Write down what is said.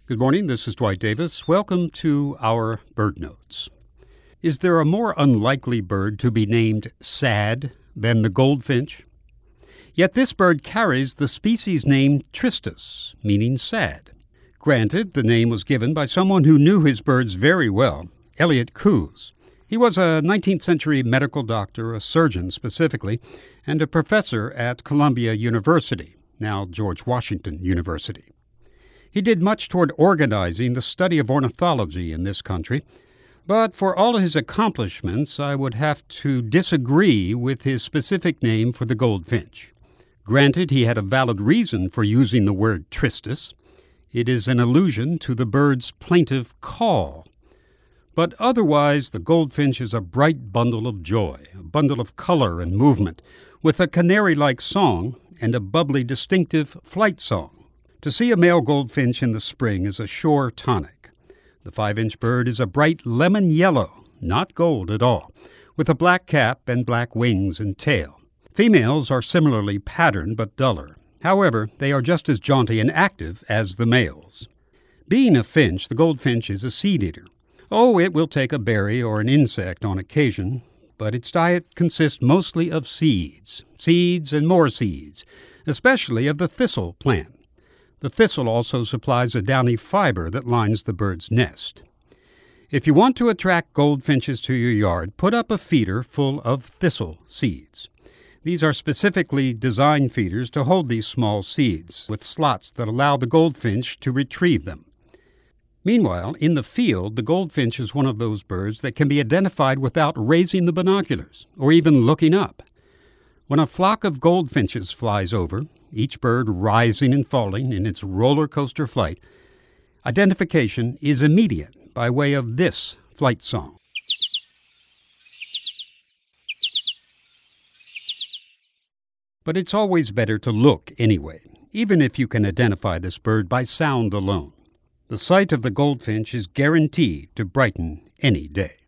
Good morning, this is Dwight Davis. Welcome to our Bird Notes. Is there a more unlikely bird to be named sad than the goldfinch? Yet this bird carries the species name Tristis, meaning sad. Granted, the name was given by someone who knew his birds very well, Elliott Coues. He was a 19th century medical doctor, a surgeon specifically, and a professor at Columbia University, now George Washington University. He did much toward organizing the study of ornithology in this country, but for all his accomplishments, I would have to disagree with his specific name for the goldfinch. Granted, he had a valid reason for using the word tristis. It is an allusion to the bird's plaintive call. But otherwise, the goldfinch is a bright bundle of joy, a bundle of color and movement, with a canary-like song and a bubbly, distinctive flight song. To see a male goldfinch in the spring is a sure tonic. The 5-inch bird is a bright lemon yellow, not gold at all, with a black cap and black wings and tail. Females are similarly patterned but duller. However, they are just as jaunty and active as the males. Being a finch, the goldfinch is a seed eater. Oh, it will take a berry or an insect on occasion, but its diet consists mostly of seeds and more seeds, especially of the thistle plant. The thistle also supplies a downy fiber that lines the bird's nest. If you want to attract goldfinches to your yard, put up a feeder full of thistle seeds. These are specifically designed feeders to hold these small seeds, with slots that allow the goldfinch to retrieve them. Meanwhile, in the field, the goldfinch is one of those birds that can be identified without raising the binoculars or even looking up. When a flock of goldfinches flies over, each bird rising and falling in its roller coaster flight, identification is immediate by way of this flight song. But it's always better to look anyway, even if you can identify this bird by sound alone. The sight of the goldfinch is guaranteed to brighten any day.